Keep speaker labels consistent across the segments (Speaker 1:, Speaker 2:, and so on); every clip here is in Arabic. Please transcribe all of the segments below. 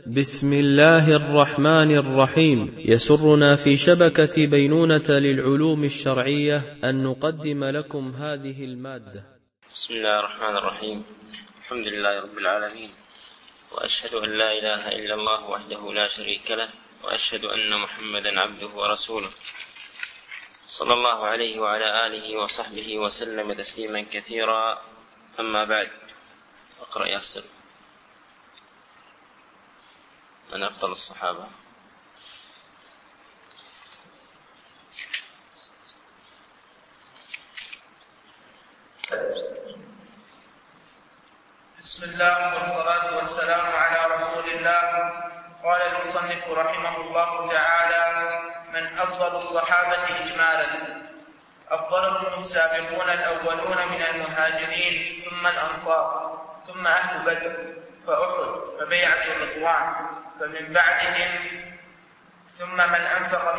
Speaker 1: بسم الله الرحمن الرحيم. يسرنا في شبكة بينونة للعلوم الشرعية أن نقدم لكم هذه المادة.
Speaker 2: بسم الله الرحمن الرحيم. الحمد لله رب العالمين، وأشهد أن لا إله إلا الله وحده لا شريك له، وأشهد أن محمدا عبده ورسوله، صلى الله عليه وعلى آله وصحبه وسلم تسليما كثيرا. أما بعد، اقرأ ياسر. من أفضل الصحابة؟
Speaker 3: بسم الله والصلاة والسلام على رسول الله. قال المصنف رحمه الله تعالى: من أفضل الصحابة إجمالا؟ أفضلهم السابقون الأولون من المهاجرين، ثم الأنصار، ثم أهل بدر، فأحد، فبيعة الرضوان، فمن بعدهم ثم من أنفق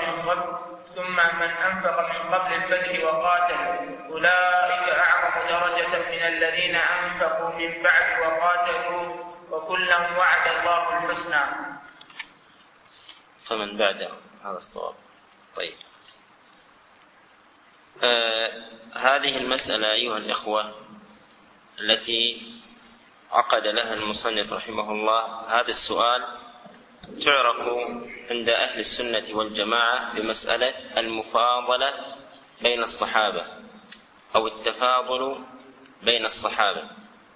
Speaker 3: من قبل الفتح وقاتل، أولئك أعظم درجة من الذين أنفقوا من بعد وقاتلوا، وكلا وعد الله الحسنى.
Speaker 2: فمن بعد، هذا الصواب. طيب، هذه المسألة أيها الإخوة التي عقد لها المصنف رحمه الله هذا السؤال تعرف عند أهل السنة والجماعة بمسألة المفاضلة بين الصحابة أو التفاضل بين الصحابة.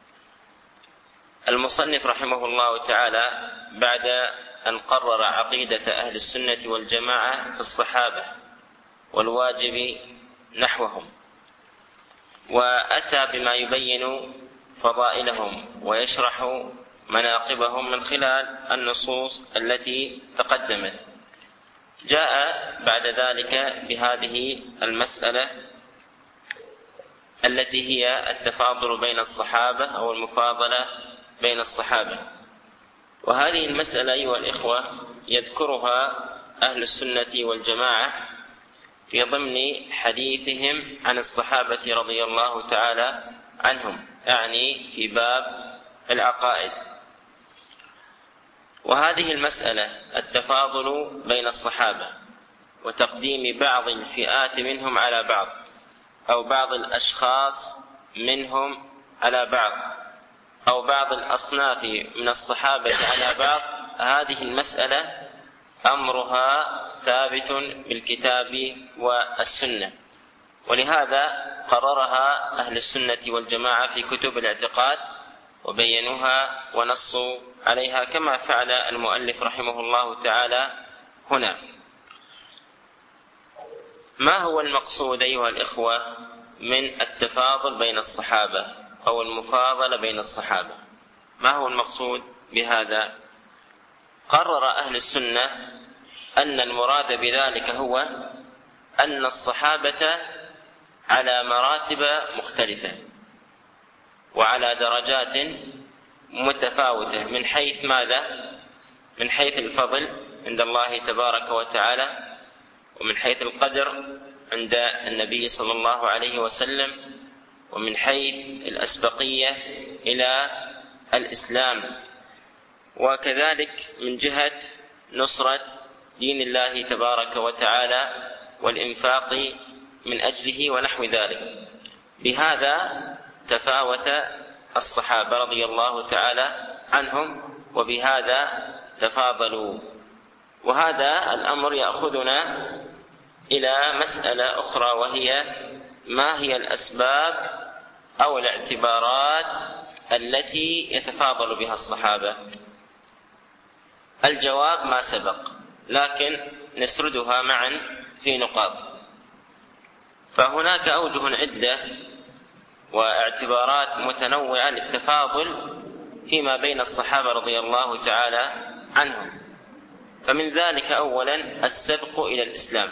Speaker 2: المصنف رحمه الله تعالى بعد أن قرر عقيدة أهل السنة والجماعة في الصحابة والواجب نحوهم، وأتى بما يبين فضائلهم ويشرح مناقبهم من خلال النصوص التي تقدمت، جاء بعد ذلك بهذه المسألة التي هي التفاضل بين الصحابة أو المفاضلة بين الصحابة. وهذه المسألة أيها الإخوة يذكرها أهل السنة والجماعة في ضمن حديثهم عن الصحابة رضي الله تعالى عنهم، يعني في باب العقائد. وهذه المسألة التفاضل بين الصحابة وتقديم بعض الفئات منهم على بعض أو بعض الأشخاص منهم على بعض أو بعض الأصناف من الصحابة على بعض، هذه المسألة أمرها ثابت بالكتاب والسنة، ولهذا قررها أهل السنة والجماعة في كتب الاعتقاد وبينوها ونصوا عليها كما فعل المؤلف رحمه الله تعالى هنا. ما هو المقصود أيها الإخوة من التفاضل بين الصحابة أو المفاضلة بين الصحابة؟ ما هو المقصود بهذا؟ قرر أهل السنة أن المراد بذلك هو أن الصحابة على مراتب مختلفة وعلى درجات متفاوتة من حيث ماذا؟ من حيث الفضل عند الله تبارك وتعالى، ومن حيث القدر عند النبي صلى الله عليه وسلم، ومن حيث الأسبقية إلى الإسلام، وكذلك من جهة نصرة دين الله تبارك وتعالى والإنفاق من أجله ونحو ذلك. بهذا تفاوت الصحابة رضي الله تعالى عنهم، وبهذا تفاضلوا. وهذا الأمر يأخذنا إلى مسألة أخرى، وهي ما هي الأسباب أو الاعتبارات التي يتفاضل بها الصحابة؟ الجواب ما سبق، لكن نسردها معا في نقاط. فهناك أوجه عدة واعتبارات متنوعة للتفاضل فيما بين الصحابة رضي الله تعالى عنهم. فمن ذلك أولا السبق إلى الإسلام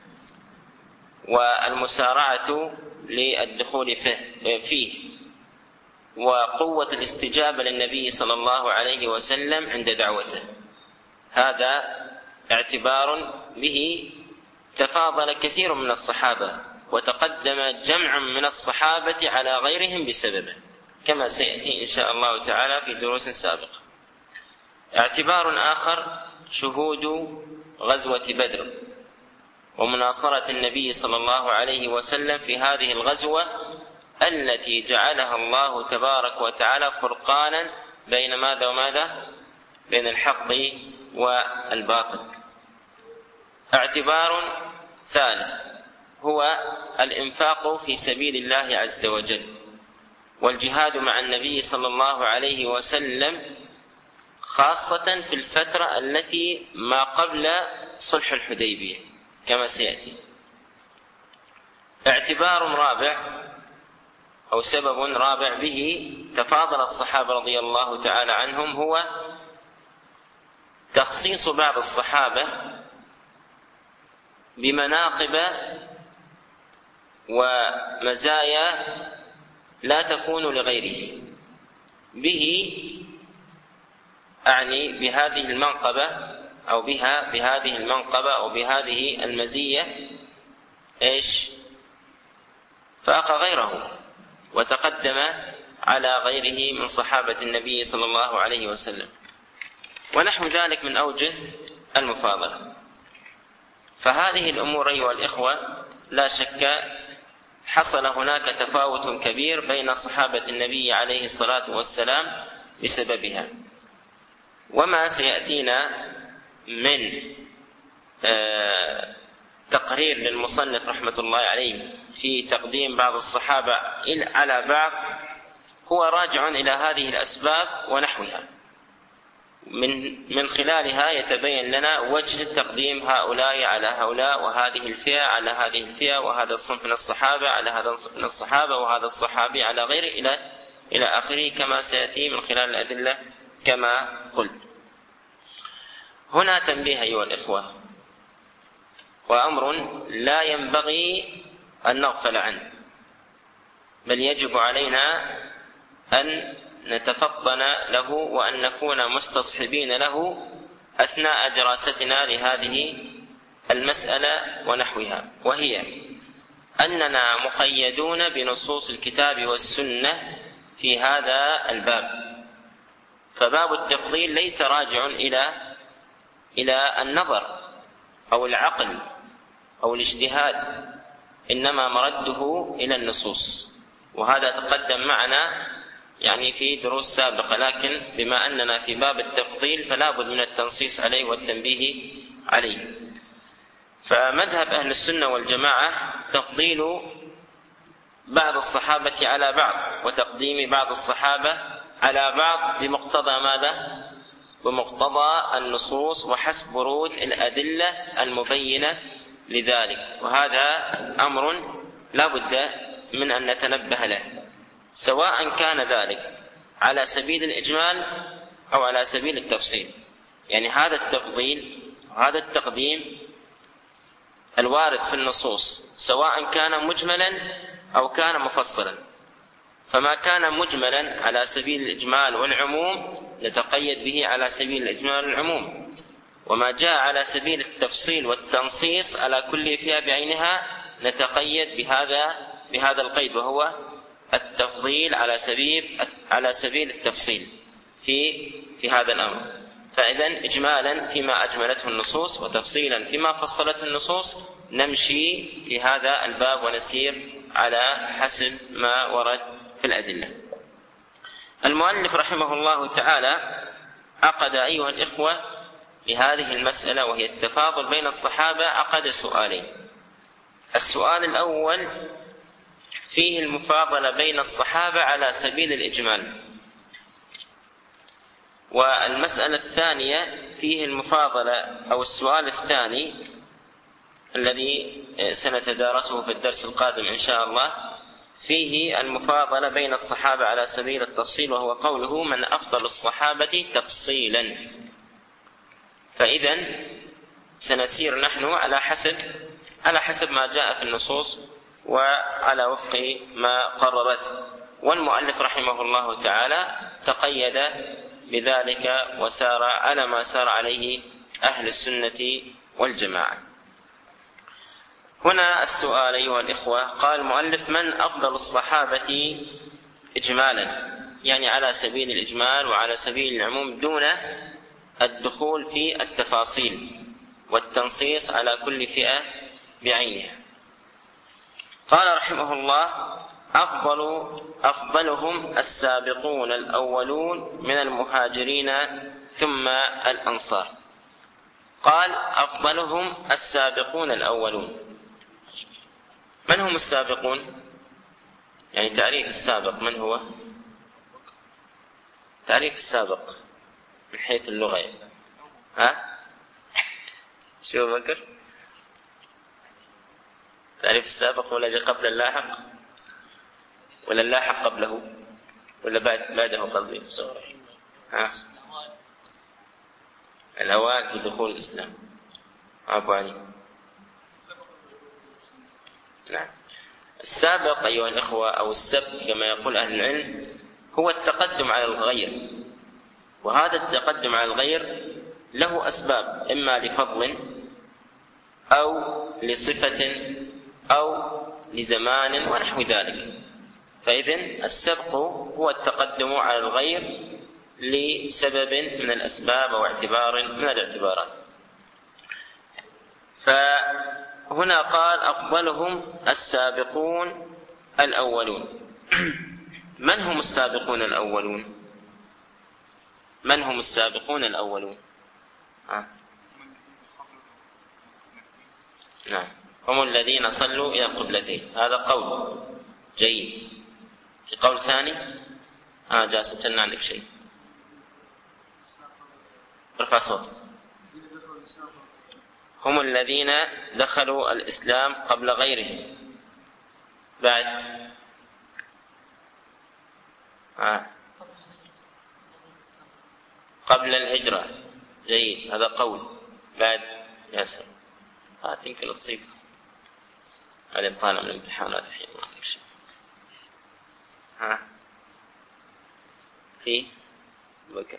Speaker 2: والمسارعة للدخول فيه، وقوة الاستجابة للنبي صلى الله عليه وسلم عند دعوته. هذا اعتبار به تفاضل كثير من الصحابة، وتقدم جمع من الصحابة على غيرهم بسببه، كما سيأتي إن شاء الله تعالى في دروس سابقة. اعتبار آخر شهود غزوة بدر ومناصرة النبي صلى الله عليه وسلم في هذه الغزوة التي جعلها الله تبارك وتعالى فرقانا بين ماذا وماذا؟ بين الحق والباطل. اعتبار ثالث هو الإنفاق في سبيل الله عز وجل والجهاد مع النبي صلى الله عليه وسلم، خاصة في الفترة التي ما قبل صلح الحديبية كما سيأتي. اعتبار رابع أو سبب رابع به تفاضل الصحابة رضي الله تعالى عنهم هو تخصيص بعض الصحابة بمناقب ومزايا لا تكون لغيره، به أعني بهذه المنقبة أو بهذه المنقبة أو بهذه المزية فاق غيره وتقدم على غيره من صحابة النبي صلى الله عليه وسلم، ونحو ذلك من أوجه المفاضلة. فهذه الأمور أيها الإخوة لا شك حصل هناك تفاوت كبير بين صحابة النبي عليه الصلاة والسلام بسببها. وما سيأتينا من تقرير للمصنف رحمة الله عليه في تقديم بعض الصحابة على بعض هو راجع إلى هذه الأسباب ونحوها، من خلالها يتبين لنا وجه تقديم هؤلاء على هؤلاء، وهذه الفئة على هذه الفئة، وهذا الصنف من الصحابة على هذا الصنف من الصحابة، وهذا الصحابي على غيره إلى آخره كما سيأتي من خلال الأدلة كما قلت. هنا تنبيه أيها الإخوة، وأمر لا ينبغي أن نغفل عنه، بل يجب علينا أن نتفطن له وأن نكون مستصحبين له أثناء دراستنا لهذه المسألة ونحوها، وهي أننا مقيدون بنصوص الكتاب والسنة في هذا الباب. فباب التفضيل ليس راجع إلى النظر أو العقل أو الاجتهاد، إنما مرده إلى النصوص، وهذا تقدم معنا يعني في دروس سابقة، لكن بما أننا في باب التفضيل فلا بد من التنصيص عليه والتنبيه عليه. فمذهب أهل السنة والجماعة تفضيل بعض الصحابة على بعض وتقديم بعض الصحابة على بعض بمقتضى ماذا؟ بمقتضى النصوص وحسب ورود الأدلة المبينة لذلك، وهذا أمر لا بد من أن نتنبه له، سواء كان ذلك على سبيل الإجمال أو على سبيل التفصيل. يعني هذا التفضيل وهذا التقديم الوارد في النصوص سواء كان مجملا أو كان مفصلا، فما كان مجملا على سبيل الإجمال والعموم نتقيد به على سبيل الإجمال والعموم، وما جاء على سبيل التفصيل والتنصيص على كل فئة بعينها نتقيد بهذا القيد، وهو التفضيل على سبيل التفصيل في هذا الأمر. فإذا إجمالا فيما أجملته النصوص وتفصيلا فيما فصلته النصوص نمشي في هذا الباب ونسير على حسب ما ورد في الأدلة. المؤلف رحمه الله تعالى عقد أيها الإخوة لهذه المسألة وهي التفاضل بين الصحابة عقد سؤالين. السؤال الأول فيه المفاضلة بين الصحابة على سبيل الإجمال، والمسألة الثانية فيه المفاضلة أو السؤال الثاني الذي سنتدارسه في الدرس القادم إن شاء الله فيه المفاضلة بين الصحابة على سبيل التفصيل، وهو قوله من أفضل الصحابة تفصيلا. فإذا سنسير نحن على حسب ما جاء في النصوص وعلى وفق ما قررته، والمؤلف رحمه الله تعالى تقيد بذلك وسار على ما سار عليه أهل السنة والجماعة. هنا السؤال أيها الإخوة، قال المؤلف من أفضل الصحابة إجمالا، يعني على سبيل الإجمال وعلى سبيل العموم دون الدخول في التفاصيل والتنصيص على كل فئة بعينها. قال رحمه الله: أفضلهم السابقون الأولون من المهاجرين ثم الأنصار. قال: أفضلهم السابقون الأولون. من هم السابقون؟ يعني تعريف السابق من هو؟ تعريف السابق من حيث اللغة يعني. شو بكر؟ تعريف السابق هو الذي قبل اللاحق ولا اللاحق قبله ولا بعده قصدي؟ الأوائل في دخول الإسلام. أبو علي. نعم. السابق أيها الإخوة أو السبق كما يقول أهل العلم هو التقدم على الغير، وهذا التقدم على الغير له أسباب، إما لفضل أو لصفة أو لزمان ونحو ذلك. فإذن السبق هو التقدم على الغير لسبب من الأسباب أو اعتبار من الاعتبارات. فهنا قال: أفضلهم السابقون الأولون. من هم السابقون الأولون؟ من هم السابقون الأولون؟ نعم، هم الذين صلوا إلى القبلتين. هذا قول جيد. في قول ثاني جاسم تلنا عندك شيء، ارفع صوت. هم الذين دخلوا الإسلام قبل غيرهم. بعد قبل الهجرة. جيد، هذا قول. بعد ياسر يمكن تصيب هذا طالع من الامتحانات الحين. في بكر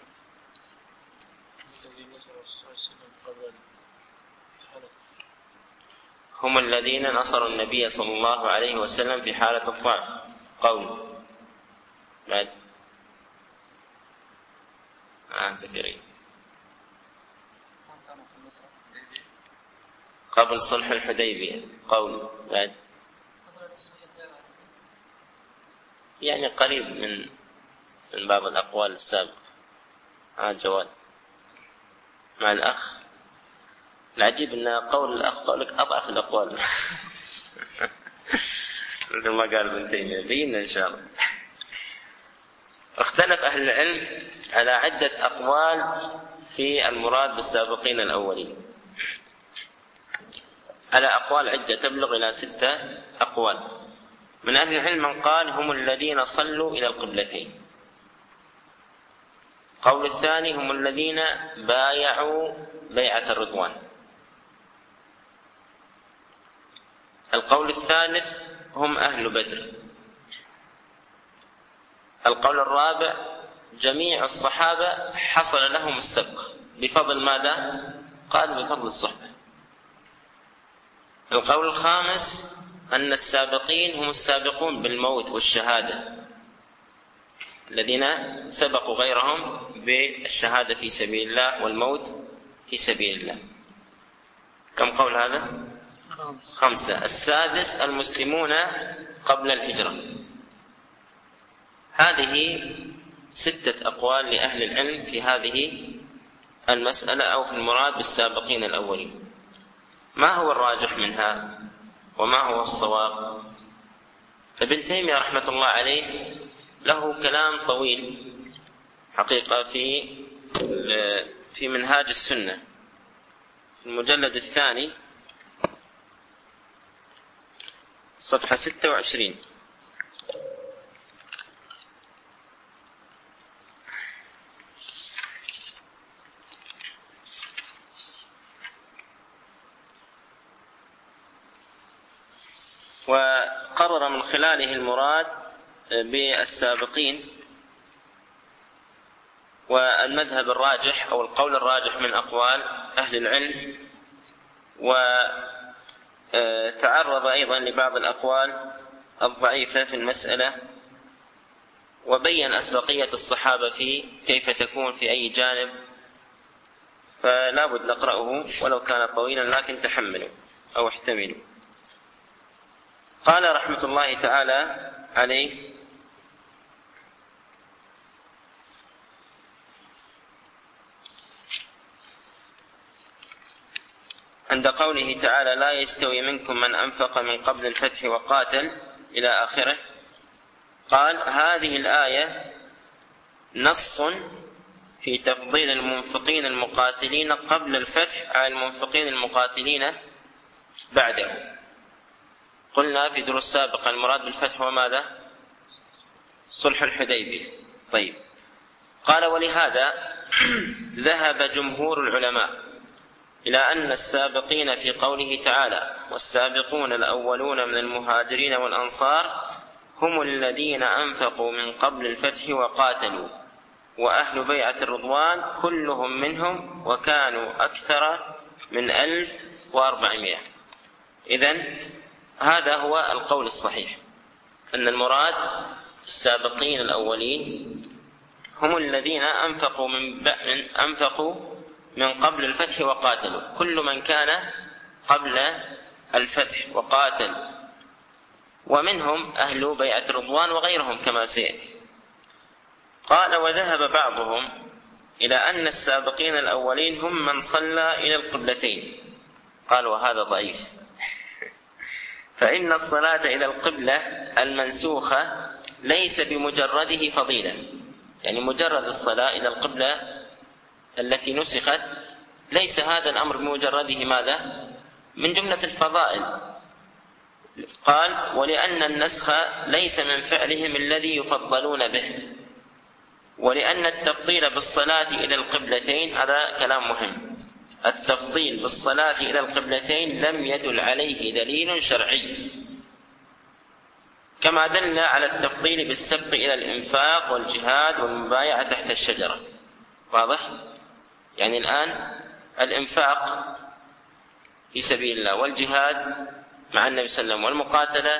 Speaker 2: هم الذين نصروا النبي صلى الله عليه وسلم في حالة الضعف. قول. بعد زكريا قبل صلح الحديبية. قول. بعد يعني قريب من بعض الأقوال السابقة. جواد مع الأخ. العجيب أن قول الأخ قولك أضعف الأقوال. مثل ما قال ابن تيمية بينا إن شاء الله. اختلف أهل العلم على عدة أقوال في المراد بالسابقين الأولين، على أقوال عدة تبلغ إلى 6 أقوال. من أهل العلم من قال: هم الذين صلوا إلى القبلتين. قول الثاني: هم الذين بايعوا بيعة الرضوان. القول الثالث: هم أهل بدر. القول الرابع: جميع الصحابة حصل لهم السبق بفضل ماذا؟ قال: بفضل الصحبة. القول الخامس: أن السابقين هم السابقون بالموت والشهادة، الذين سبقوا غيرهم بالشهادة في سبيل الله والموت في سبيل الله. كم قول هذا؟ 5. السادس: المسلمون قبل الهجرة. هذه 6 أقوال لأهل العلم في هذه المسألة أو في المراد بالسابقين الأولين. ما هو الراجح منها وما هو الصواب؟ ابن تيمية رحمة الله عليه له كلام طويل حقيقة في منهاج السنة في المجلد الثاني صفحة 26. وقرر من خلاله المراد بالسابقين والمذهب الراجح أو القول الراجح من أقوال أهل العلم، وتعرض أيضا لبعض الأقوال الضعيفة في المسألة، وبين أسبقية الصحابة في كيف تكون في أي جانب فلا بد نقرأه ولو كان طويلا، لكن تحملوا أو احتملوا. قال رحمة الله تعالى عليه: عند قوله تعالى: لا يستوي منكم من أنفق من قبل الفتح وقاتل إلى آخره، قال: هذه الآية نص في تفضيل المنفقين المقاتلين قبل الفتح على المنفقين المقاتلين بعده. قلنا في دروس سابقة المراد بالفتح وماذا؟ صلح الحديبية. طيب، قال: ولهذا ذهب جمهور العلماء إلى أن السابقين في قوله تعالى: والسابقون الأولون من المهاجرين والأنصار هم الذين أنفقوا من قبل الفتح وقاتلوا، وأهل بيعة الرضوان كلهم منهم وكانوا أكثر من 1400. إذن هذا هو القول الصحيح، أن المراد السابقين الأولين هم الذين أنفقوا من قبل الفتح وقاتلوا، كل من كان قبل الفتح وقاتل، ومنهم أهل بيعة الرضوان وغيرهم كما سيأتي. قال: وذهب بعضهم إلى أن السابقين الأولين هم من صلى إلى القبلتين. قال: وهذا ضعيف، فإن الصلاة إلى القبلة المنسوخة ليس بمجرده فضيلة، يعني مجرد الصلاة إلى القبلة التي نسخت ليس هذا الأمر بمجرده ماذا؟ من جملة الفضائل. قال: ولأن النسخ ليس من فعلهم الذي يفضلون به، ولأن التفضيل بالصلاة إلى القبلتين، هذا كلام مهم، التفضيل بالصلاة إلى القبلتين لم يدل عليه دليل شرعي، كما دل على التفضيل بالسبق إلى الإنفاق والجهاد والمبايعة تحت الشجرة. واضح؟ يعني الآن الإنفاق في سبيل الله والجهاد مع النبي صلى الله عليه وسلم والمقاتلة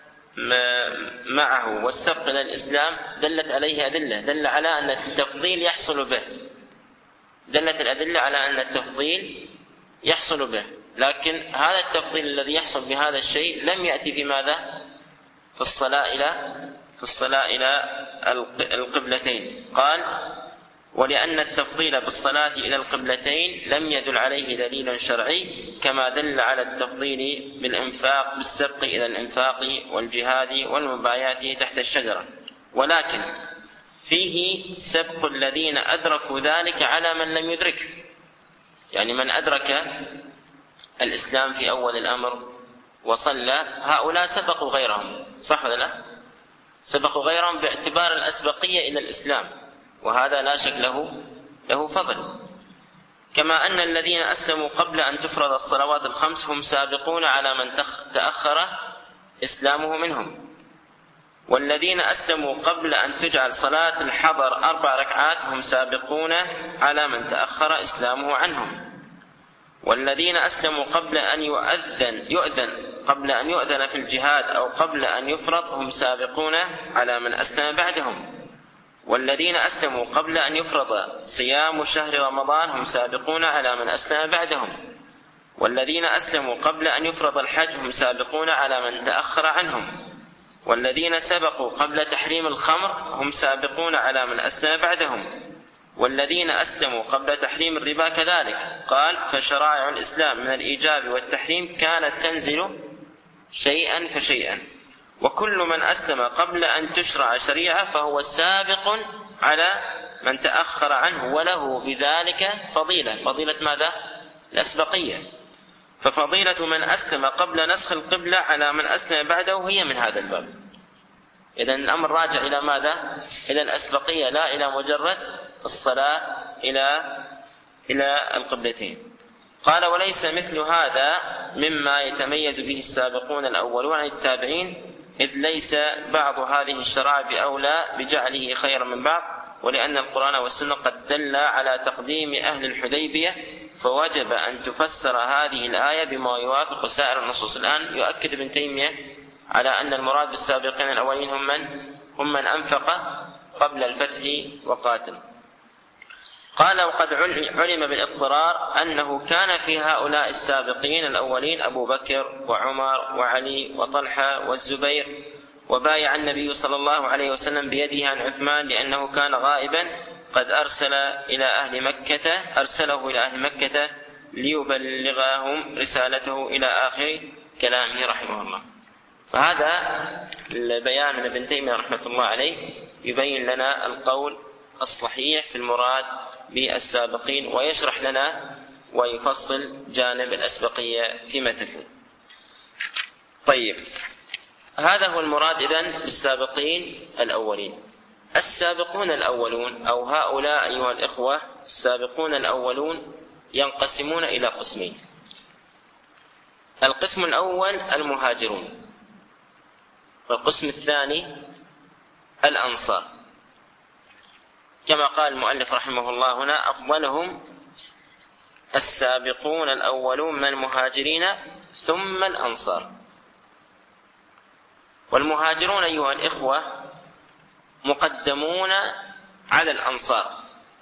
Speaker 2: معه والسبق إلى الإسلام دلت عليه أدلة، دل على أن التفضيل يحصل به، دلت الأدلة على أن التفضيل يحصل به، لكن هذا التفضيل الذي يحصل بهذا الشيء لم يأتي في ماذا؟ في الصلاة إلى القبلتين. قال: ولأن التفضيل بالصلاة إلى القبلتين لم يدل عليه دليل شرعي، كما دل على التفضيل بالإنفاق بالسبق إلى الإنفاق والجهاد والمبايعة تحت الشجرة، ولكن فيه سبق الذين أدركوا ذلك على من لم يدركه، يعني من أدرك الإسلام في أول الأمر وصلى، هؤلاء سبقوا غيرهم، صح ولا لا؟ سبقوا غيرهم باعتبار الأسبقية إلى الإسلام، وهذا لا شك له فضل. كما أن الذين أسلموا قبل أن تفرض الصلوات الخمس هم سابقون على من تأخر إسلامه منهم، والذين أسلموا قبل أن تجعل صلاة الحضر 4 ركعات هم سابقون على من تأخر إسلامه عنهم، والذين أسلموا قبل أن يؤذن في الجهاد أو قبل أن يفرض هم سابقون على من أسلم بعدهم، والذين أسلموا قبل أن يفرض صيام شهر رمضان هم سابقون على من أسلم بعدهم، والذين أسلموا قبل أن يفرض الحج هم سابقون على من تأخر عنهم، والذين سبقوا قبل تحريم الخمر هم سابقون على من أسلم بعدهم، والذين أسلموا قبل تحريم الربا كذلك. قال: فشرائع الإسلام من الإيجاب والتحريم كانت تنزل شيئا فشيئا، وكل من أسلم قبل أن تشرع شريعة فهو سابق على من تأخر عنه، وله بذلك فضيلة ماذا؟ الأسبقية. ففضيلة من أسلم قبل نسخ القبلة على من أسلم بعده هي من هذا الباب. إذن الأمر راجع إلى ماذا؟ إلى الأسبقية، لا إلى مجرد الصلاة إلى القبلتين. قال: وليس مثل هذا مما يتميز به السابقون الأولون عن التابعين، إذ ليس بعض هذه الشرائع بأولى بجعله خيرا من بعض، ولأن القرآن والسنة قد دل على تقديم أهل الحديبية، فوجب أن تفسر هذه الآية بما يوافق سائر النصوص. الآن يؤكد ابن تيمية على أن المراد بالسابقين الأولين هم من أنفق قبل الفتح وقاتل. قال: وقد علم بالاضطرار أنه كان في هؤلاء السابقين الأولين أبو بكر وعمر وعلي وطلحة والزبير، وبايع النبي صلى الله عليه وسلم بيده عن عثمان لأنه كان غائبا قد أرسله إلى أهل مكة ليبلغهم رسالته إلى آخر كلامه رحمه الله. فهذا البيان من ابن تيمية رحمة الله عليه يبين لنا القول الصحيح في المراد بالسابقين، ويشرح لنا ويفصل جانب الأسبقية فيما تكون. طيب، هذا هو المراد إذن بالسابقين الأولين. السابقون الأولون أو هؤلاء أيها الإخوة السابقون الأولون ينقسمون إلى قسمين. القسم الأول المهاجرون، والقسم الثاني الأنصار، كما قال المؤلف رحمه الله هنا: أفضلهم السابقون الأولون من المهاجرين ثم الأنصار. والمهاجرون أيها الإخوة مقدمون على الأنصار.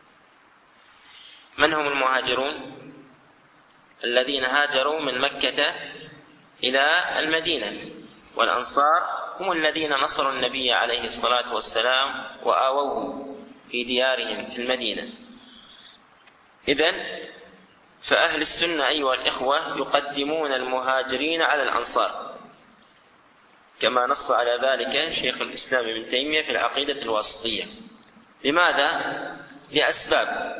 Speaker 2: من هم المهاجرون؟ الذين هاجروا من مكة إلى المدينة، والأنصار هم الذين نصروا النبي عليه الصلاة والسلام وآووه في ديارهم في المدينة. إذن فأهل السنة أيها الإخوة يقدمون المهاجرين على الأنصار، كما نص على ذلك شيخ الإسلام ابن تيمية في العقيدة الواسطية. لماذا؟ لأسباب.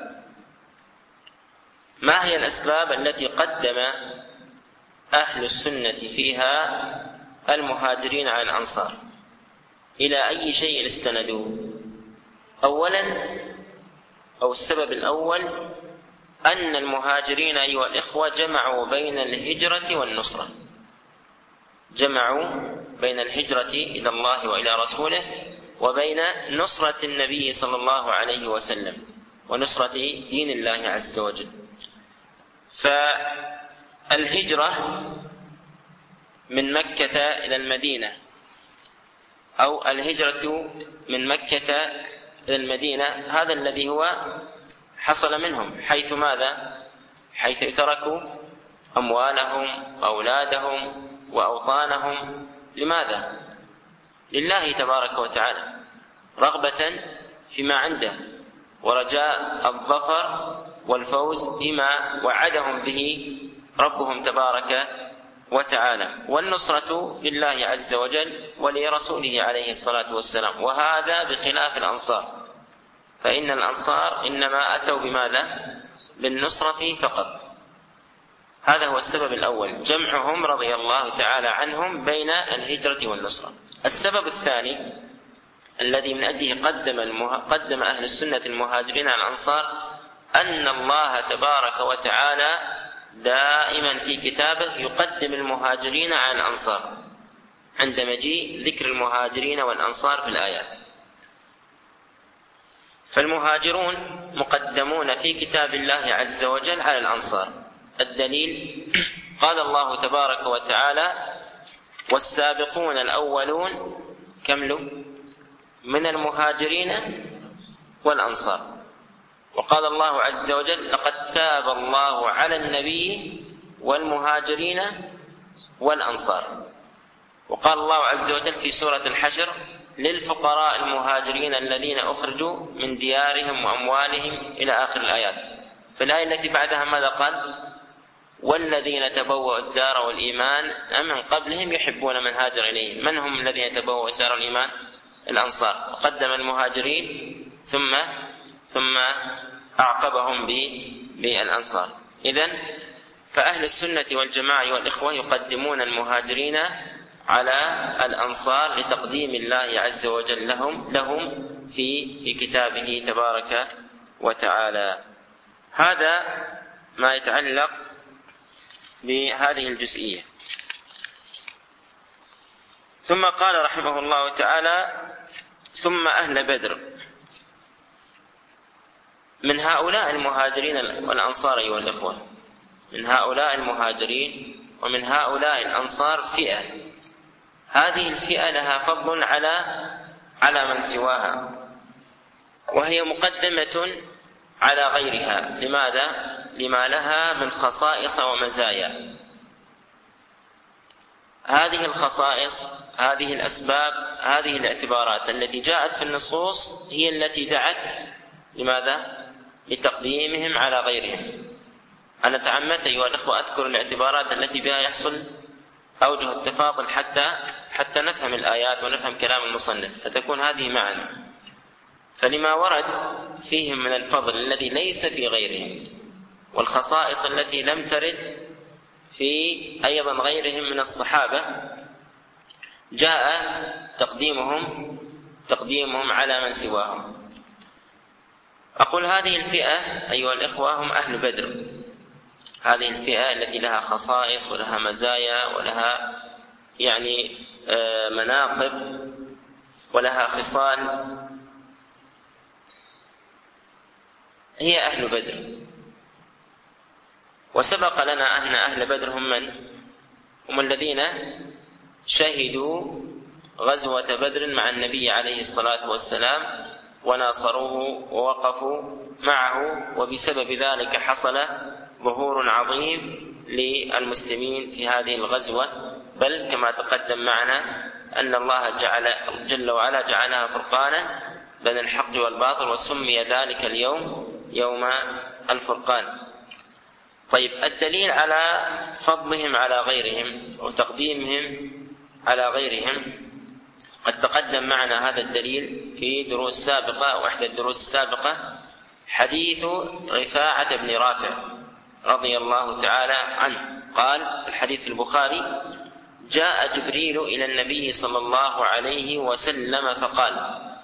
Speaker 2: ما هي الأسباب التي قدم أهل السنة فيها المهاجرين على الأنصار؟ إلى أي شيء استندوا؟ أولا، أو السبب الأول، أن المهاجرين أيها الإخوة جمعوا بين الهجرة والنصرة، جمعوا بين الهجرة إلى الله وإلى رسوله وبين نصرة النبي صلى الله عليه وسلم ونصرة دين الله عز وجل. فالهجرة من مكة إلى المدينة، أو الهجرة من مكة إلى المدينة، هذا الذي هو حصل منهم، حيث ماذا؟ حيث تركوا أموالهم وأولادهم وأوطانهم. لماذا؟ لله تبارك وتعالى، رغبة فيما عنده ورجاء الظفر والفوز بما وعدهم به ربهم تبارك وتعالى، والنصرة لله عز وجل ولرسوله عليه الصلاة والسلام. وهذا بخلاف الأنصار، فإن الأنصار إنما أتوا بماذا؟ بالنصرة فقط. هذا هو السبب الأول، جمعهم رضي الله تعالى عنهم بين الهجرة والنصرة. السبب الثاني الذي من أجله قدم أهل السنة المهاجرين على الأنصار، أن الله تبارك وتعالى دائما في كتابه يقدم المهاجرين على الأنصار عند مجيء ذكر المهاجرين والأنصار في الآيات. فالمهاجرون مقدمون في كتاب الله عز وجل على الأنصار. الدليل قال الله تبارك وتعالى: والسابقون الأولون كملوا من المهاجرين والأنصار. وقال الله عز وجل: لقد تاب الله على النبي والمهاجرين والأنصار. وقال الله عز وجل في سورة الحشر: للفقراء المهاجرين الذين أخرجوا من ديارهم وأموالهم إلى آخر الآيات. في الآية التي بعدها ماذا قال؟ والذين تبوأوا الدار والإيمان من قبلهم يحبون من هاجر إليهم. من هم الذين تبوأوا الدار والإيمان؟ الأنصار. وقدم المهاجرين ثم أعقبهم بالأنصار. إذن فأهل السنة والجماعة والإخوة يقدمون المهاجرين على الأنصار لتقديم الله عز وجل لهم في كتابه تبارك وتعالى. هذا ما يتعلق بهذه الجزئية. ثم قال رحمه الله تعالى: ثم أهل بدر. من هؤلاء المهاجرين والأنصار أيها الإخوة، من هؤلاء المهاجرين ومن هؤلاء الأنصار فئة، هذه الفئة لها فضل على من سواها، وهي مقدمة على غيرها. لماذا؟ لما لها من خصائص ومزايا. هذه الخصائص، هذه الأسباب، هذه الاعتبارات التي جاءت في النصوص هي التي دعت لماذا؟ لتقديمهم على غيرهم. أنا تعمدت أيها الأخوة أذكر الاعتبارات التي بها يحصل أوجه التفاضل حتى نفهم الآيات ونفهم كلام المصنف، فتكون هذه معنا. فلما ورد فيهم من الفضل الذي ليس في غيرهم، والخصائص التي لم ترد في أيضا غيرهم من الصحابة، جاء تقديمهم على من سواهم. أقول هذه الفئة أيها الإخوة هم أهل بدر. هذه الفئة التي لها خصائص ولها مزايا ولها مناقب ولها خصال، هي أهل بدر. وسبق لنا أن أهل بدر هم من؟ هم الذين شهدوا غزوة بدر مع النبي عليه الصلاة والسلام وناصروه ووقفوا معه، وبسبب ذلك حصل ظهور عظيم للمسلمين في هذه الغزوة. بل كما تقدم معنا أن الله جل وعلا جعلها فرقانا بين الحق والباطل، وسمي ذلك اليوم يوم الفرقان. طيب، الدليل على فضلهم على غيرهم وتقديمهم على غيرهم قد تقدم معنا هذا الدليل في دروس سابقة أو إحدى الدروس السابقة، حديث رفاعة بن رافع رضي الله تعالى عنه. قال الحديث البخاري: جاء جبريل إلى النبي صلى الله عليه وسلم فقال: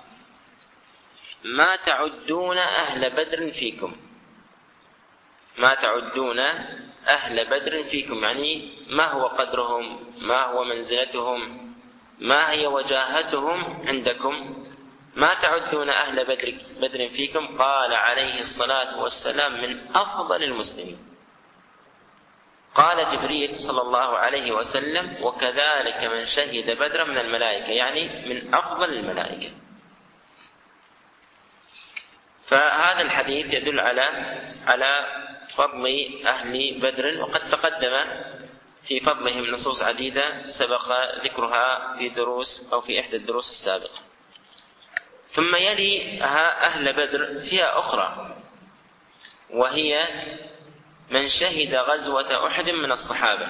Speaker 2: ما تعدون أهل بدر فيكم؟ ما تعدون أهل بدر فيكم، يعني ما هو قدرهم، ما هو منزلتهم، ما هي وجاهتهم عندكم؟ ما تعدون أهل بدر فيكم؟ قال عليه الصلاة والسلام: من أفضل المسلمين. قال جبريل صلى الله عليه وسلم: وكذلك من شهد بدرا من الملائكة، يعني من أفضل الملائكة. فهذا الحديث يدل على فضل أهل بدر، وقد تقدم في فضلهم نصوص عديدة سبق ذكرها في دروس أو في إحدى الدروس السابقة. ثم يلي أهل بدر فئة أخرى، وهي من شهد غزوة أحد من الصحابة.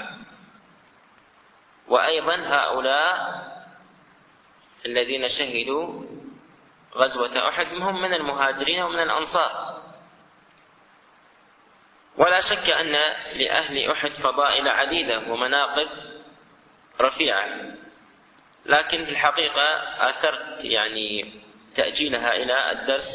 Speaker 2: وأيضا هؤلاء الذين شهدوا غزوة أحد هم من المهاجرين ومن الأنصار. ولا شك أن لأهل أحد فضائل عديدة ومناقب رفيعة، لكن في الحقيقة آثرت تأجيلها إلى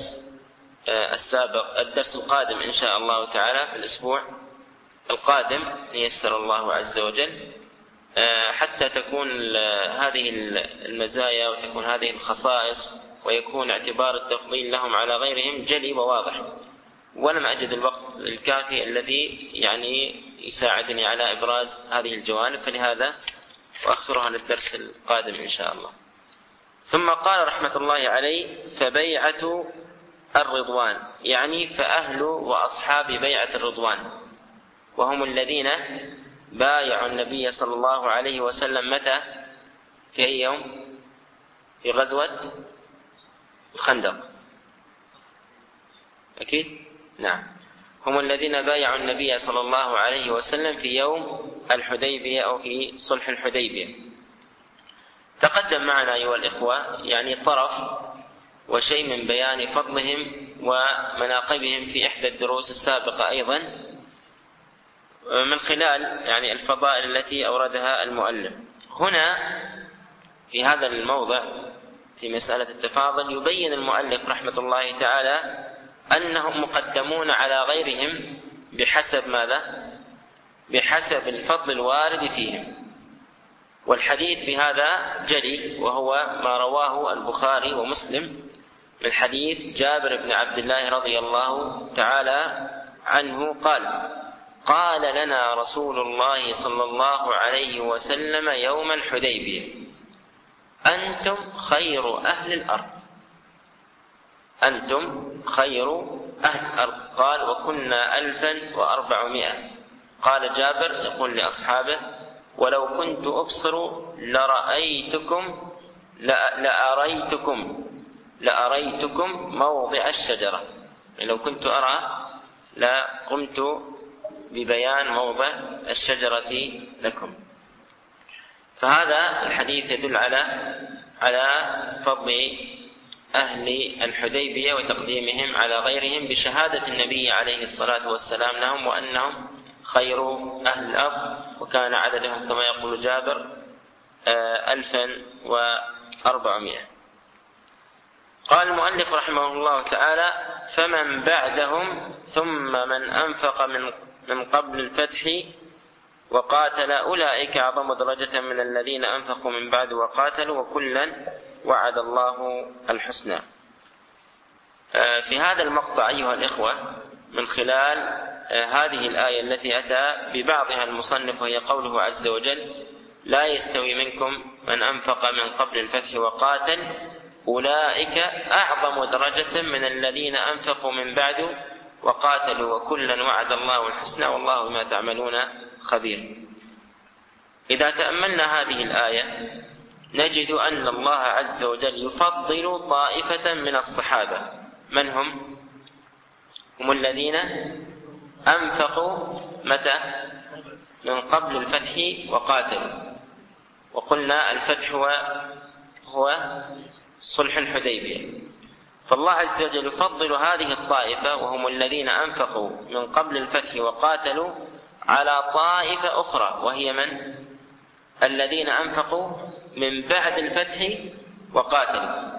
Speaker 2: الدرس القادم إن شاء الله تعالى في الأسبوع القادم ييسر الله عز وجل، حتى تكون هذه المزايا وتكون هذه الخصائص ويكون اعتبار التفضيل لهم على غيرهم جلي وواضح. ولم أجد الوقت الكافي الذي يساعدني على إبراز هذه الجوانب، فلهذا أؤخرها للدرس القادم إن شاء الله. ثم قال رحمة الله عليه: فبيعة الرضوان، فأهل وأصحاب بيعة الرضوان، وهم الذين بايعوا النبي صلى الله عليه وسلم متى؟ في أي يوم؟ في غزوة الخندق، أكيد؟ نعم، هم الذين بايعوا النبي صلى الله عليه وسلم في يوم الحديبية أو في صلح الحديبية. تقدم معنا أيها الإخوة طرف وشيء من بيان فضلهم ومناقبهم في إحدى الدروس السابقة أيضا، من خلال الفضائل التي أوردها المؤلف. هنا في هذا الموضع في مسألة التفاضل يبين المؤلف رحمة الله تعالى أنهم مقدمون على غيرهم بحسب ماذا؟ بحسب الفضل الوارد فيهم. والحديث في هذا جلي، وهو ما رواه البخاري ومسلم من حديث جابر بن عبد الله رضي الله تعالى عنه قال لنا رسول الله صلى الله عليه وسلم يوم الحديبية: أنتم خير أهل الأرض، أنتم خير قال وكنا 1400. قال جابر يقول لأصحابه ولو كنت أبصر لأريتكم موضع الشجرة، لو كنت أرى لقمت ببيان موضع الشجرة لكم. فهذا الحديث يدل على فضل أهل الحديبية وتقديمهم على غيرهم بشهادة النبي عليه الصلاة والسلام لهم وأنهم خير أهل الأرض، وكان عددهم كما يقول جابر 1400. قال المؤلف رحمه الله تعالى فمن بعدهم ثم من أنفق من قبل الفتح وقاتل أولئك أعظم درجة من الذين أنفقوا من بعد وقاتلوا وكلا وعد الله الحسنى. في هذا المقطع أيها الإخوة من خلال هذه الآية التي أتى ببعضها المصنف وهي قوله عز وجل لا يستوي منكم من أنفق من قبل الفتح وقاتل أولئك أعظم درجة من الذين أنفقوا من بعد وقاتلوا وكلا وعد الله الحسنى والله بما تعملون خبير. إذا تأملنا هذه الآية نجد أن الله عز وجل يفضل طائفة من الصحابة. من هم؟ هم الذين أنفقوا متى؟ من قبل الفتح وقاتلوا. وقلنا الفتح هو صلح الحديبية. فالله عز وجل يفضل هذه الطائفة وهم الذين أنفقوا من قبل الفتح وقاتلوا على طائفة أخرى وهي من؟ الذين أنفقوا من بعد الفتح وقاتلوا.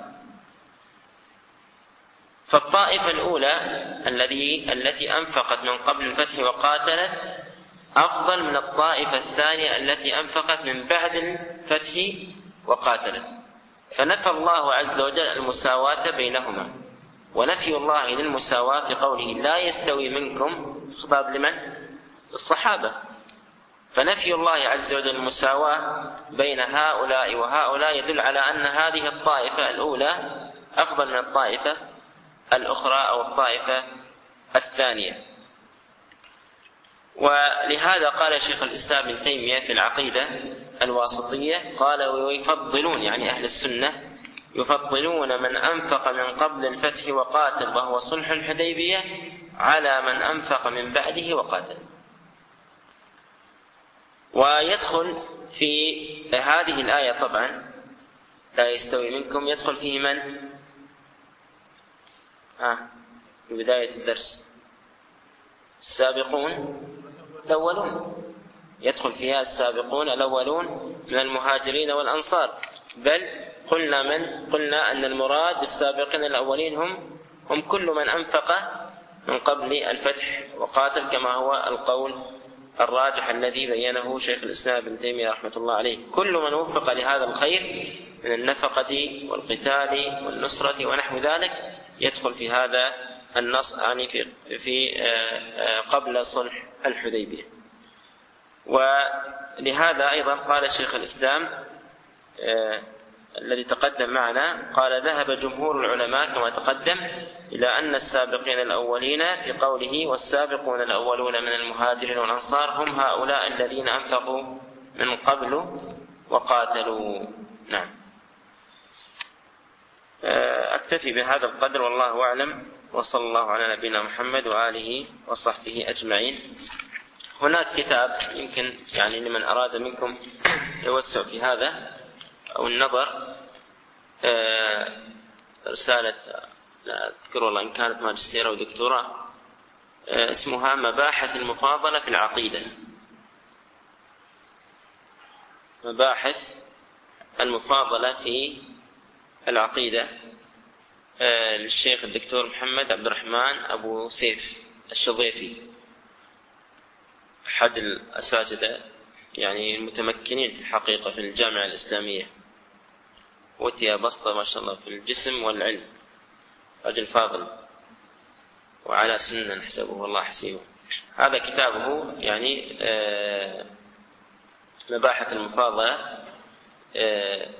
Speaker 2: فالطائفة الأولى التي أنفقت من قبل الفتح وقاتلت أفضل من الطائفة الثانية التي أنفقت من بعد الفتح وقاتلت. فنفى الله عز وجل المساواة بينهما، ونفي الله للمساواة في قوله لا يستوي منكم خطاب لمن؟ الصحابة. فنفي الله عز وجل المساواة بين هؤلاء وهؤلاء يدل على أن هذه الطائفة الأولى أفضل من الطائفة الأخرى أو الطائفة الثانية. ولهذا قال شيخ الإسلام ابن تيمية في العقيدة الواسطية قال ويفضلون يعني أهل السنة يفضلون من أنفق من قبل الفتح وقاتل وهو صلح الحديبية على من أنفق من بعده وقاتل. ويدخل في هذه الآية طبعا لا يستوي منكم يدخل فيه من؟ في بداية الدرس السابقون الأولون، يدخل فيها السابقون الأولون من المهاجرين والأنصار. بل قلنا أن المراد بالسابقين الأولين هم كل من أنفق من قبل الفتح وقاتل كما هو القول الراجح الذي بينه شيخ الإسلام ابن تيمية رحمة الله عليه. كل من وفق لهذا الخير من النفقة والقتال والنصرة ونحو ذلك يدخل في هذا النص يعني في قبل صلح الحديبية. ولهذا أيضا قال شيخ الإسلام الذي تقدم معنا قال ذهب جمهور العلماء كما تقدم إلى أن السابقين الأولين في قوله والسابقون الأولون من المهاجرين والأنصار هم هؤلاء الذين أنفقوا من قبل وقاتلوا. نعم. أكتفي بهذا القدر والله أعلم، وصلى الله على نبينا محمد وآله وصحبه أجمعين. هناك كتاب يمكن يعني لمن أراد منكم توسع في هذا أو النظر رسالة لا أذكر والله إن كانت ماجستير أو دكتوراه اسمها مباحث المفاضلة في العقيدة. مباحث المفاضلة في العقيدة للشيخ الدكتور محمد عبد الرحمن أبو سيف الشظيفي أحد الأساتذة يعني المتمكنين في الحقيقة في الجامعة الإسلامية، أوتي بسطة ما شاء الله في الجسم والعلم، رجل فاضل وعلى سنة نحسبه والله حسيبه. هذا كتابه يعني مباحث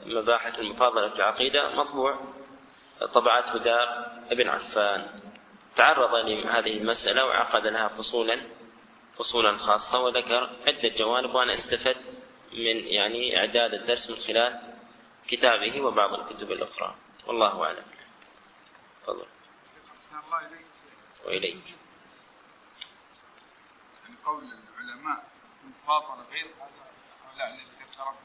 Speaker 2: المفاضلة في العقيدة، مطبوع طبعته دار ابن عفان تعرض لهذه المسألة وعقد لها فصولا خاصة، وذكر عدة جوانب، وأنا استفدت من يعني إعداد الدرس من خلال كتابه وبعض الكتب الأخرى، والله أعلم. تفضل. وإليك.
Speaker 4: يعني قول العلماء المفاضلة غير هؤلاء الذين ذكرهم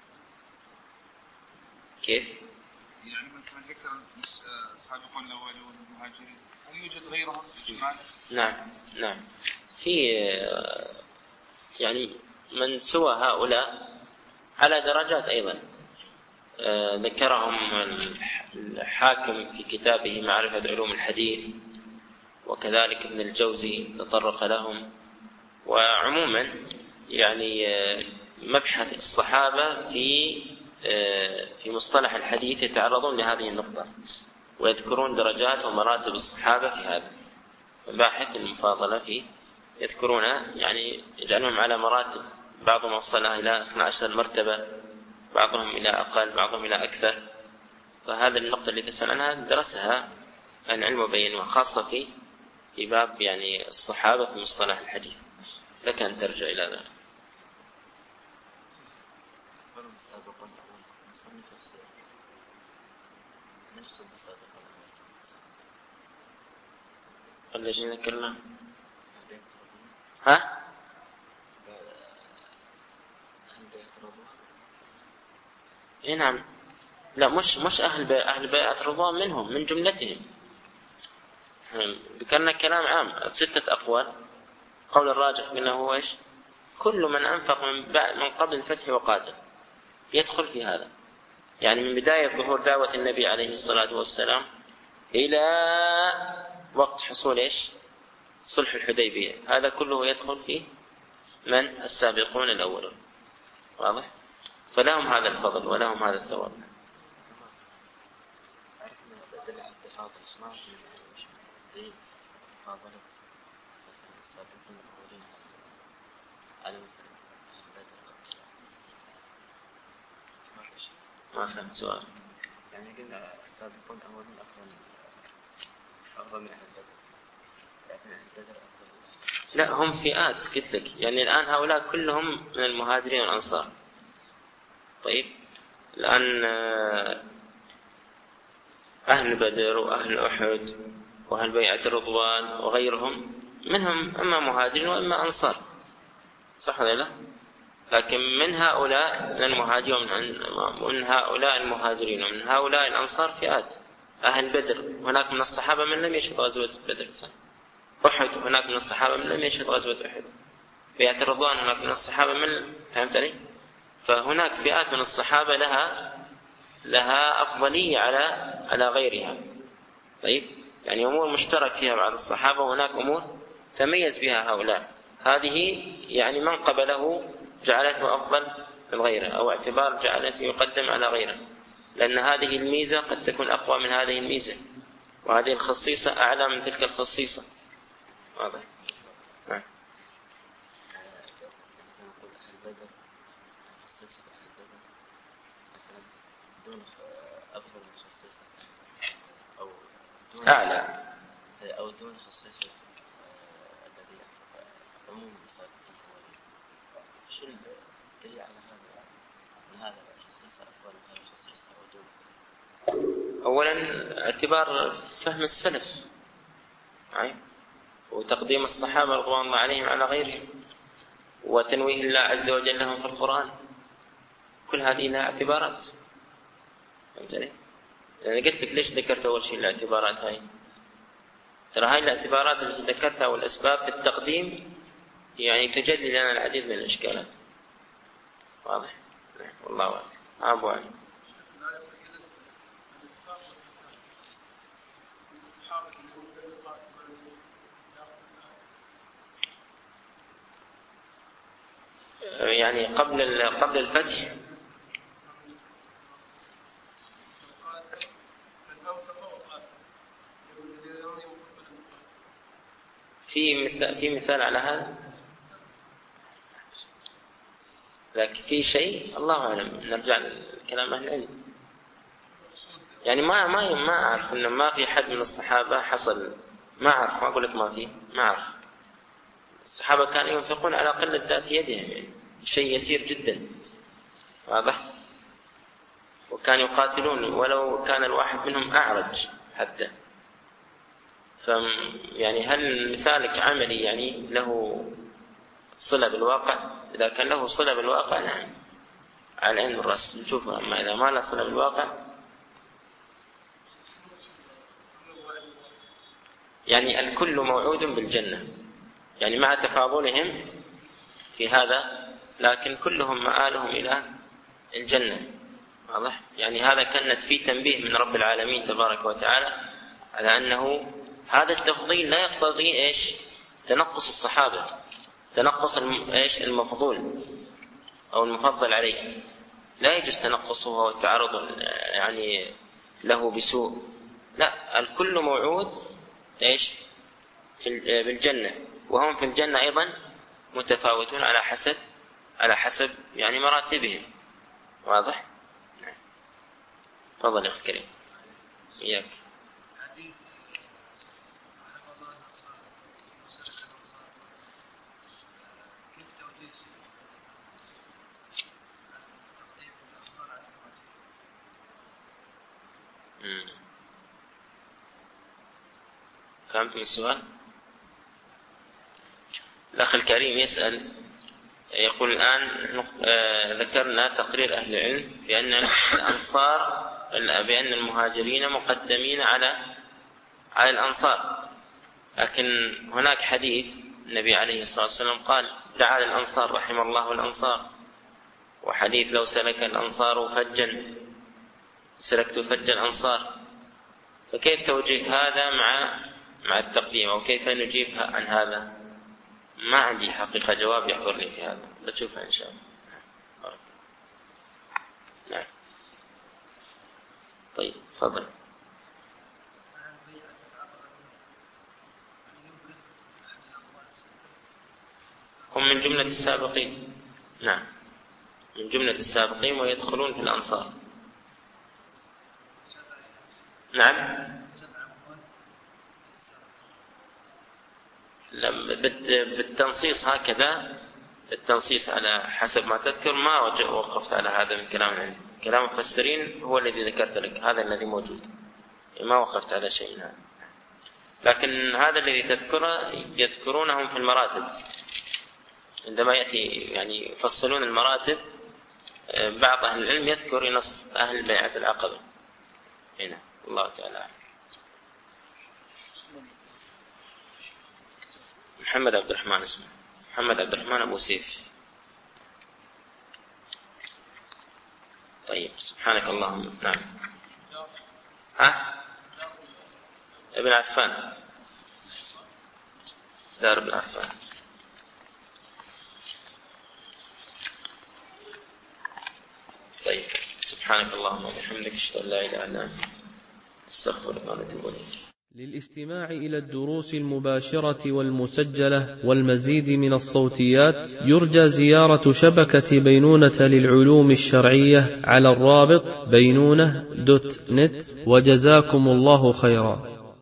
Speaker 2: كيف؟
Speaker 4: يعني مثل ذكر السابقون الأولون المهاجرين، هل يوجد غيرهم إجمالا؟
Speaker 2: نعم. في يعني من سوى هؤلاء على درجات أيضا، ذكرهم الحاكم في كتابه معرفة علوم الحديث، وكذلك ابن الجوزي تطرق لهم. وعموما يعني مبحث الصحابة في مصطلح الحديث يتعرضون لهذه النقطة، ويذكرون درجات ومراتب الصحابة في هذا. مباحث المفاضلة فيه يذكرون يعني يجعلهم على مراتب، بعضهم وصلها إلى 12 مرتبة، بعضهم إلى أقل، بعضهم إلى أكثر. فهذه النقطة اللي تسأل عنها درسها العلم وبينها، خاصة في باب يعني الصحابة في مصطلح الحديث، لك أن ترجع إلى ذلك. الذين ذكرنا نعم. لا، مش أهل بيعة رضوان منهم، من جملتهم. ذكرنا كلام عام 6 أقوال. قول الراجح منه هو إيش؟ كل من أنفق من قبل الفتح وقاتل يدخل في هذا، يعني من بداية ظهور دعوة النبي عليه الصلاة والسلام إلى وقت حصول إيش؟ صلح الحديبية، هذا كله يدخل فيه من السابقون الأولون. واضح؟ فلهم هذا الفضل ولهم هذا الثواب. ما فهمت سؤال.
Speaker 5: يعني قلنا السابقون أولون أفضل من أهل بدر، لكن أهل بدر أفضل.
Speaker 2: لا، هم فئات قلت لك، يعني الآن هؤلاء كلهم من المهاجرين والأنصار. طيب الآن أهل بدر وأهل أحد وأهل بيعة الرضوان وغيرهم منهم إما مهاجرين وإما أنصار، صح ولا لا؟ لكن من هؤلاء من هؤلاء المهاجرين ومن هؤلاء الأنصار فئات. أهل بدر هناك من الصحابة من لم يشهد غزوة بدر، أحد هناك من الصحابة من لم يشهد غزوة أحد، بيعة الرضوان هناك من الصحابة من، فهمت علي؟ فهناك فئات من الصحابة لها أفضلية على غيرها. طيب يعني أمور مشترك فيها بعض الصحابة، وهناك أمور تميز بها هؤلاء، هذه يعني من قبله جعلته أفضل من غيره، أو اعتبار جعلته يقدم على غيره، لأن هذه الميزة قد تكون أقوى من هذه الميزة، وهذه الخصيصة أعلى من تلك الخصيصة. واضح؟ نعم. أعلى
Speaker 5: أو دون خصيصة الذي عموم السابقين. شو الدليل على هذا؟ أن هذا الخصيصة أفضل من هذا الخصيصة أو دون؟
Speaker 2: أولا اعتبار فهم السلف، وتقديم الصحابة رضوان الله عليهم على غيرهم، وتنويه الله عز وجل لهم في القرآن، كل هذه لها اعتبارات. فهمتني؟ يعني قلت لك ليش ذكرت أول شيء الاعتبارات هاي؟ ترى هاي الاعتبارات التي ذكرتها والأسباب في التقديم يعني تجلي لنا العديد من الإشكالات. واضح؟ والله أعلم. أبو علي. يعني قبل الفتح في مثال على هذا، لكن في شيء الله أعلم، نرجع لكلام أهل العلم. يعني ما أعرف إنه ما في حد من الصحابة حصل ما أعرف، ما أقول لك ما فيه، ما أعرف. الصحابة كانوا ينفقون على قلة ذات يدهم، يعني شيء يسير جدا، واضح. وكانوا يقاتلون ولو كان الواحد منهم أعرج حتى. يعني هل مثالك عملي يعني له صلة بالواقع؟ إذا كان له صلة بالواقع نعم على العين والرأس نشوفها، أما إذا ما له صلة بالواقع يعني الكل موعود بالجنة، يعني مع تفاضلهم في هذا لكن كلهم مآلهم إلى الجنة، واضح. يعني هذا كانت فيه تنبيه من رب العالمين تبارك وتعالى على أنه هذا التفضيل لا يقتضي إيش؟ تنقص الصحابة، تنقص إيش؟ المفضول أو المفضل عليه، لا يجوز تنقصه والتعرض يعني له بسوء، لا، الكل موعود إيش؟ بالجنة، وهم في الجنة أيضا متفاوتون على حسب يعني مراتبهم، واضح. تفضل يا أخي الكريم. إياك. فهمتم السؤال؟ الأخ الكريم يسأل، يقول الآن ذكرنا تقرير أهل العلم بأن المهاجرين مقدمين على الأنصار، لكن هناك حديث النبي عليه الصلاة والسلام قال دعا للأنصار رحم الله الأنصار، وحديث لو سلك الأنصار فجا سلكت فج الأنصار. فكيف توجيه هذا مع التقديم، أو كيف نجيب عن هذا؟ ما عندي حقيقة جواب يحضرني في هذا، بتشوفها إن شاء الله. نعم. طيب تفضل. هم من جملة السابقين، نعم من جملة السابقين ويدخلون في الأنصار. نعم. بالتنصيص هكذا، التنصيص على حسب ما تذكر، ما وقفت على هذا من كلام العلم. كلام المفسرين هو الذي ذكرت لك، هذا الذي موجود، ما وقفت على شيء هذا. لكن هذا الذي تذكره يذكرونهم في المراتب، عندما يأتي يعني يفصلون المراتب، بعض أهل العلم يذكر نص أهل بيعة العقبة هنا. الله تعالى. محمد عبد الرحمن اسمه، محمد عبد الرحمن أبو سيف. طيب سبحانك اللهم. نعم. ابن عفان، دار ابن عفان. طيب سبحانك اللهم وبحمدك أشهد أن لا إله إلا أنت أستغفرك وأتوب إليك.
Speaker 1: للاستماع إلى الدروس المباشرة والمسجلة والمزيد من الصوتيات يرجى زيارة شبكة بينونة للعلوم الشرعية على الرابط بينونة.net. وجزاكم الله خيرا.